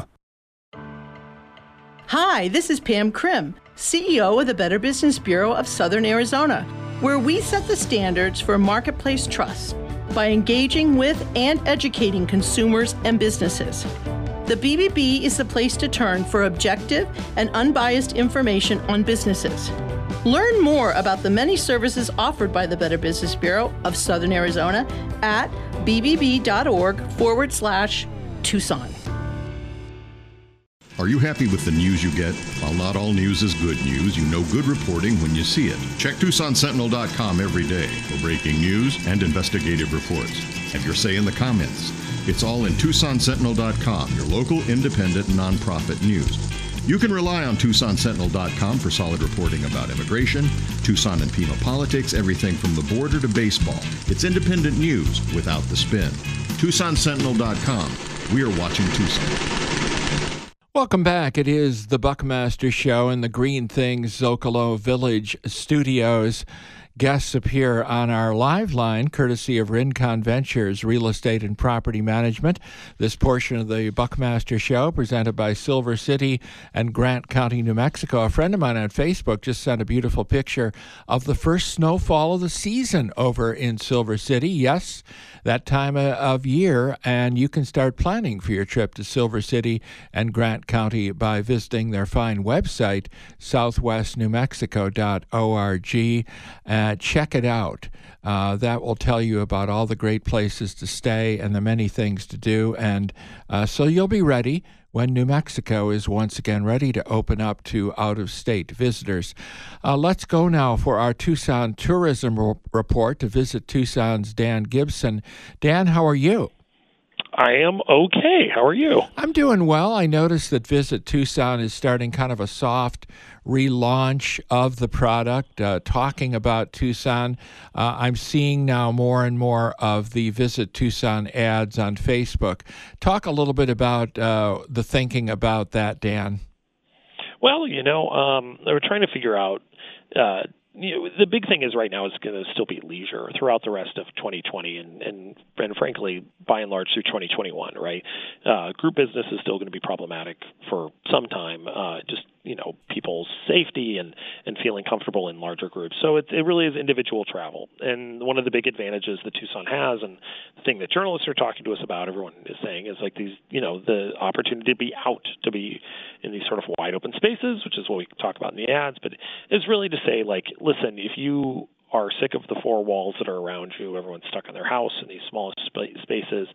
Hi, this is Pam Krim, C E O of the Better Business Bureau of Southern Arizona, where we set the standards for marketplace trust by engaging with and educating consumers and businesses. The B B B is the place to turn for objective and unbiased information on businesses. Learn more about the many services offered by the Better Business Bureau of Southern Arizona at b b b dot org forward slash Tucson. Are you happy with the news you get? While not all news is good news, you know good reporting when you see it. Check Tucson Sentinel dot com every day for breaking news and investigative reports. Have your say in the comments. It's all in Tucson Sentinel dot com, your local independent nonprofit news. You can rely on Tucson Sentinel dot com for solid reporting about immigration, Tucson and Pima politics, everything from the border to baseball. It's independent news without the spin. Tucson Sentinel dot com. We are watching Tucson. Welcome back. It is the Buckmaster Show in the Green Things Zocalo Village studios. Guests appear on our live line, courtesy of Rincon Ventures, Real Estate and Property Management. This portion of the Buckmaster Show, presented by Silver City and Grant County, New Mexico. A friend of mine on Facebook just sent a beautiful picture of the first snowfall of the season over in Silver City. Yes, that time of year, and you can start planning for your trip to Silver City and Grant County by visiting their fine website, southwest new mexico dot org. Uh, check it out. Uh, that will tell you about all the great places to stay and the many things to do. And uh, so you'll be ready when New Mexico is once again ready to open up to out-of-state visitors. Uh, let's go now for our Tucson Tourism r- Report to visit Tucson's Dan Gibson. Dan, how are you? I am okay. How are you? I'm doing well. I noticed that Visit Tucson is starting kind of a soft relaunch of the product, uh, talking about Tucson. Uh, I'm seeing now more and more of the Visit Tucson ads on Facebook. Talk a little bit about uh, the thinking about that, Dan. Well, you know, um, we're trying to figure out uh, you know, the big thing is right now it's going to still be leisure throughout the rest of twenty twenty and, and, and frankly, by and large through twenty twenty-one, right? Uh, group business is still going to be problematic for some time, uh, just you know, people's safety and, and feeling comfortable in larger groups. So it, it really is individual travel. And one of the big advantages that Tucson has, and the thing that journalists are talking to us about, everyone is saying, is like these, you know, the opportunity to be out, to be in these sort of wide open spaces, which is what we talk about in the ads, but it's really to say, like, listen, if you are sick of the four walls that are around you, everyone's stuck in their house in these small sp- spaces,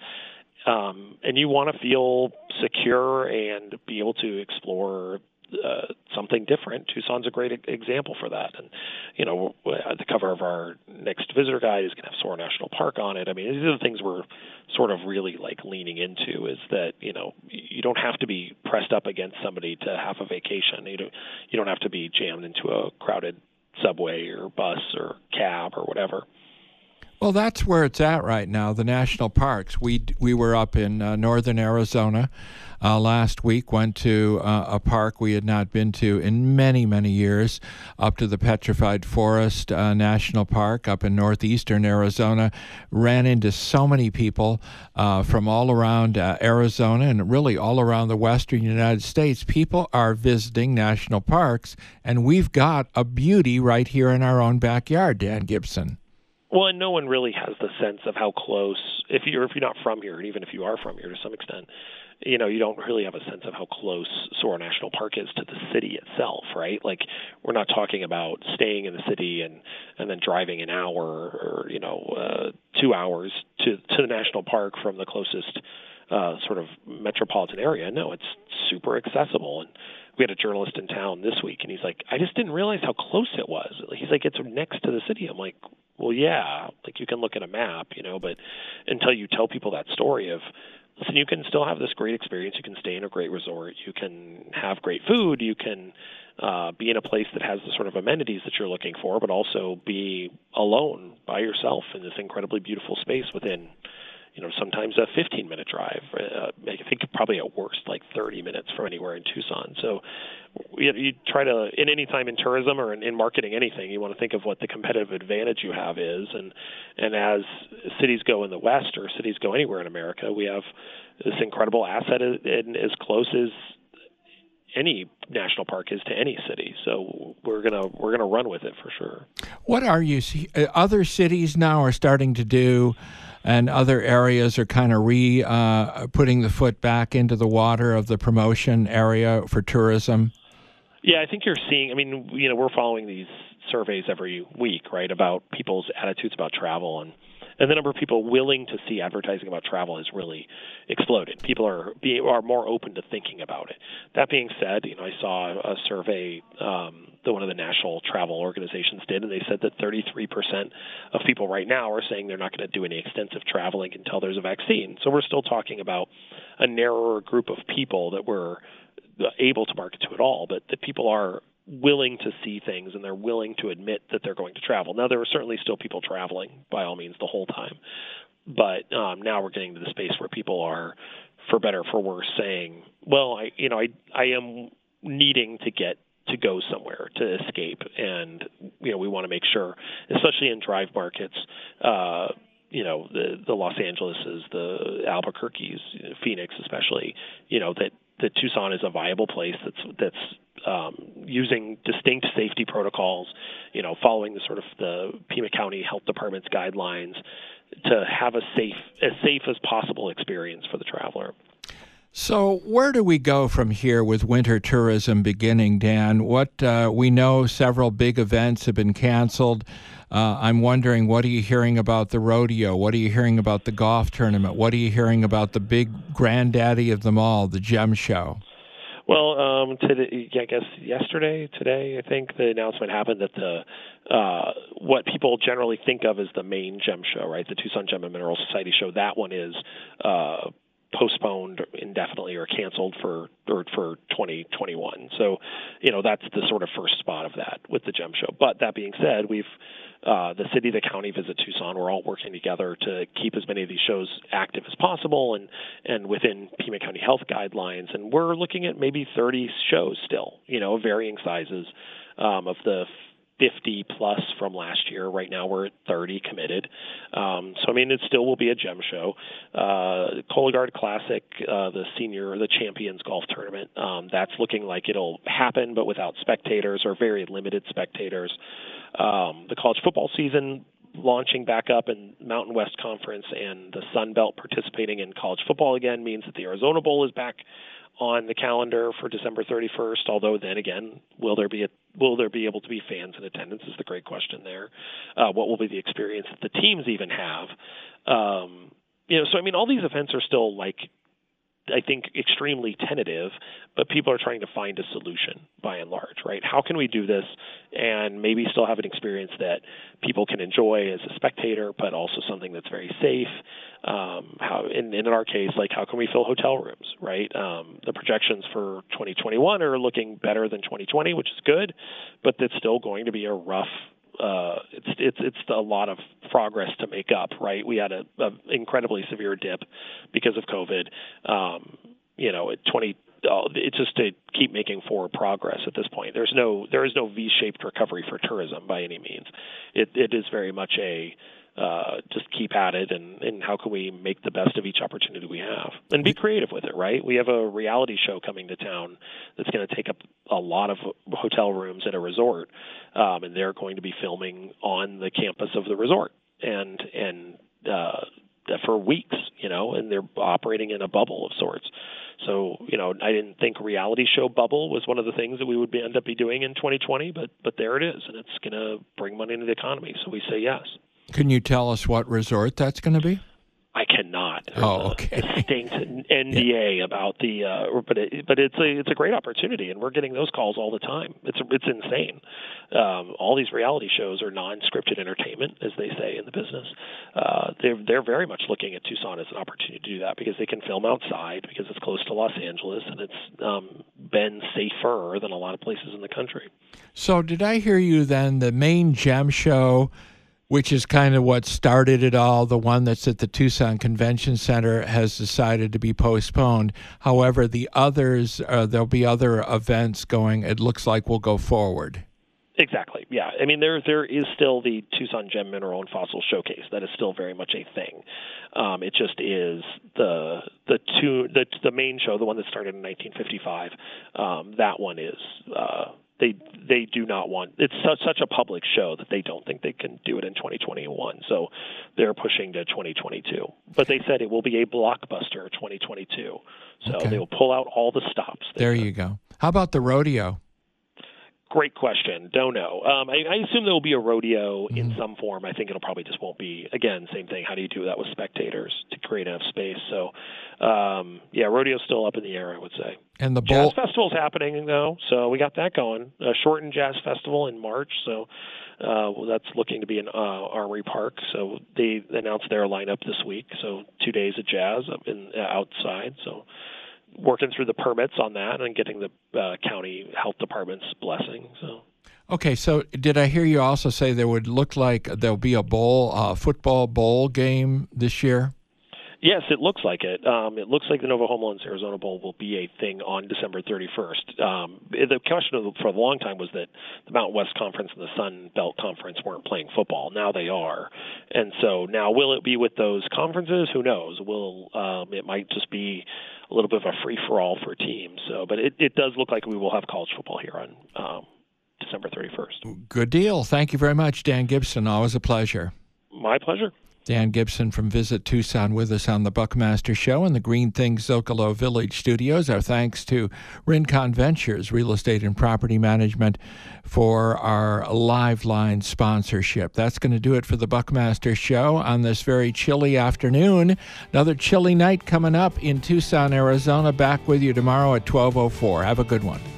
um, and you want to feel secure and be able to explore uh, something different, Tucson's a great example for that. And, you know, the cover of our next visitor guide is going to have Soar National Park on it. I mean, these are the things we're sort of really like leaning into, is that, you know, you don't have to be pressed up against somebody to have a vacation. You don't, you don't have to be jammed into a crowded subway or bus or cab or whatever. Well, that's where it's at right now, the national parks. We we were up in uh, northern Arizona uh, last week, went to uh, a park we had not been to in many, many years, up to the Petrified Forest uh, National Park up in northeastern Arizona. Ran into so many people uh, from all around uh, Arizona and really all around the western United States. People are visiting national parks, and we've got a beauty right here in our own backyard, Dan Gibson. Well, and no one really has the sense of how close, if you're if you're not from here, and even if you are from here to some extent, you know, you don't really have a sense of how close Soar National Park is to the city itself, right? Like, we're not talking about staying in the city and, and then driving an hour or, you know, uh, two hours to, to the national park from the closest uh, sort of metropolitan area. No, it's super accessible. And we had a journalist in town this week, and he's like, I just didn't realize how close it was. He's like, it's next to the city. I'm like, well, yeah, like you can look at a map, you know, but until you tell people that story of, listen, you can still have this great experience. You can stay in a great resort. You can have great food. You can uh, be in a place that has the sort of amenities that you're looking for, but also be alone by yourself in this incredibly beautiful space within, you know, sometimes a fifteen-minute drive. Uh, I think probably at worst like thirty minutes from anywhere in Tucson. So you, you try to, in any time in tourism or in, in marketing anything, you want to think of what the competitive advantage you have is. And, and as cities go in the West or cities go anywhere in America, we have this incredible asset in, as close as any national park is to any city. So we're gonna we're gonna run with it for sure. What are you? Other cities now are starting to do, and other areas are kind of re uh, putting the foot back into the water of the promotion area for tourism. Yeah, I think you're seeing. I mean, you know, we're following these surveys every week, right, about people's attitudes about travel, and and the number of people willing to see advertising about travel has really exploded. People are be, are more open to thinking about it. That being said, you know, I saw a survey um, that one of the national travel organizations did, and they said that thirty-three percent of people right now are saying they're not going to do any extensive traveling until there's a vaccine. So we're still talking about a narrower group of people that we're able to market to at all, but that people are willing to see things, and they're willing to admit that they're going to travel. Now, there are certainly still people traveling, by all means, the whole time. But um, now we're getting to the space where people are, for better or for worse, saying, well, I, you know, I, I am needing to get to go somewhere to escape. And, you know, we want to make sure, especially in drive markets, uh, you know, the, the Los Angeleses, the Albuquerques, Phoenix especially, you know, that, that Tucson is a viable place that's that's um, using distinct safety protocols, you know, following the sort of the Pima County Health Department's guidelines to have a safe, as safe as possible experience for the traveler. So where do we go from here with winter tourism beginning, Dan? What uh, we know several big events have been canceled. Uh, I'm wondering, what are you hearing about the rodeo? What are you hearing about the golf tournament? What are you hearing about the big granddaddy of them all, the Gem Show? Well, um, today, I guess yesterday, today, I think the announcement happened that the uh, what people generally think of as the main Gem Show, right, the Tucson Gem and Mineral Society show, that one is uh, postponed indefinitely or canceled for or for twenty twenty-one. So, you know, that's the sort of first spot of that with the Gem Show. But that being said, we've uh, the city, the county, Visit Tucson, we're all working together to keep as many of these shows active as possible and, and within Pima County health guidelines. And we're looking at maybe thirty shows still, you know, varying sizes um, of the fifty plus from last year. Right now we're at thirty committed. Um, so, I mean, it still will be a gem show. Uh, Cologuard Classic, uh, the senior, the Champions Golf Tournament, um, that's looking like it'll happen, but without spectators or very limited spectators. Um, the college football season launching back up in Mountain West Conference and the Sun Belt participating in college football again means that the Arizona Bowl is back on the calendar for December thirty-first. Although then again, will there be a, will there be able to be fans in attendance is the great question there. Uh, what will be the experience that the teams even have? Um, you know, so I mean, all these events are still like, I think, extremely tentative, but people are trying to find a solution by and large, right? How can we do this and maybe still have an experience that people can enjoy as a spectator, but also something that's very safe? Um, how, in, in our case, like how can we fill hotel rooms, right? Um, the projections for twenty twenty-one are looking better than twenty twenty, which is good, but it's still going to be a rough Uh, it's it's it's a lot of progress to make up, right? We had a, a incredibly severe dip because of COVID. Um, you know, at twenty, uh, it's just to keep making forward progress at this point. There's no there is no V-shaped recovery for tourism by any means. It it is very much a uh, just keep at it, and, and how can we make the best of each opportunity we have and be creative with it, right? We have a reality show coming to town that's going to take up a lot of hotel rooms at a resort, um, and they're going to be filming on the campus of the resort and and uh, for weeks, you know, and they're operating in a bubble of sorts. So, you know, I didn't think reality show bubble was one of the things that we would be, end up be doing in twenty twenty, but but there it is, and it's going to bring money into the economy. So we say yes. Can you tell us what resort that's going to be? I cannot. There's oh, okay. A distinct N D A yeah. about the, uh, but it, but it's a it's a great opportunity, and we're getting those calls all the time. It's it's insane. Um, all these reality shows are non-scripted entertainment, as they say in the business. Uh, they're they're very much looking at Tucson as an opportunity to do that because they can film outside, because it's close to Los Angeles, and it's um, been safer than a lot of places in the country. So, did I hear you then? The main gem show, which is kind of what started it all, the one that's at the Tucson Convention Center, has decided to be postponed. However, the others, uh, there'll be other events going, it looks like will go forward. Exactly, yeah. I mean, there there is still the Tucson Gem Mineral and Fossil Showcase. That is still very much a thing. Um, it just is the the two the the main show, the one that started in nineteen fifty-five. Um, that one is. Uh, They they do not want it's such such a public show that they don't think they can do it in twenty twenty-one. So they're pushing to twenty twenty-two. But they said it will be a blockbuster twenty twenty-two. So okay. They will pull out all the stops. There you go. How about the rodeo? Great question. Don't know. Um, I, I assume there will be a rodeo mm-hmm. in some form. I think it'll probably just won't be, again, same thing. How do you do that with spectators to create enough space? So, um, yeah, rodeo's still up in the air, I would say. And the bowl- Jazz Festival's happening, though, so we got that going. A shortened Jazz Festival in March, so uh, well, that's looking to be in uh, Armory Park. So they announced their lineup this week, so two days of jazz up in, uh, outside, so working through the permits on that and getting the uh, county health department's blessing. So, okay. So, did I hear you also say there would look like there'll be a bowl, uh, football bowl game this year? Yes, it looks like it. Um, it looks like the Nova Home Loans Arizona Bowl will be a thing on December thirty-first. Um, the question for a long time was that the Mountain West Conference and the Sun Belt Conference weren't playing football. Now they are. And so now will it be with those conferences? Who knows? Will um, it might just be a little bit of a free-for-all for teams. So, but it, it does look like we will have college football here on um, December thirty-first. Good deal. Thank you very much, Dan Gibson. Always a pleasure. My pleasure. Dan Gibson from Visit Tucson with us on the Buckmaster Show in the Green Things Zocalo Village studios. Our thanks to Rincon Ventures Real Estate and Property Management for our live line sponsorship. That's going to do it for the Buckmaster Show on this very chilly afternoon. Another chilly night coming up in Tucson, Arizona. Back with you tomorrow at twelve oh four. Have a good one.